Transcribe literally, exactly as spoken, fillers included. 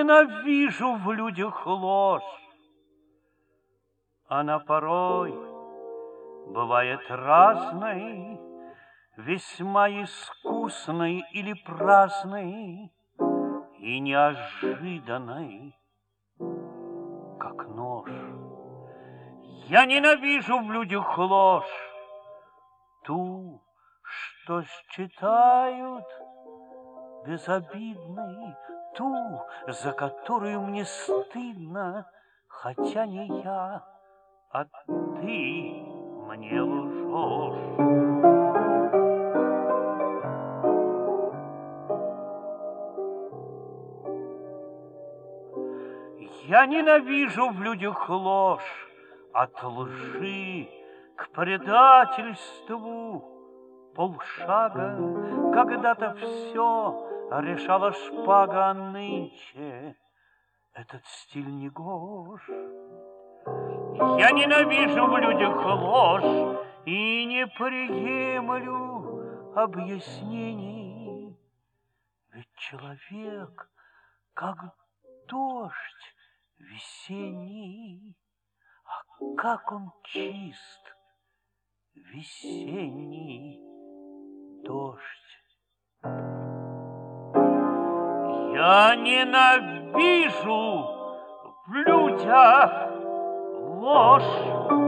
ненавижу в людях ложь. Она порой бывает разной, весьма искусной или праздной и неожиданной, как нож. Я ненавижу в людях ложь, ту, что считают безобидной, ту, за которую мне стыдно, хотя не я, а ты мне лжешь. Я ненавижу в людях ложь, от лжи к предательству полшага. Когда-то все решала шпага, а нынче этот стиль негож. Я ненавижу в людях ложь и не приемлю объяснений. Ведь человек, как дождь весенний, а как он чист, весенний дождь. Я ненавижу в людях ложь.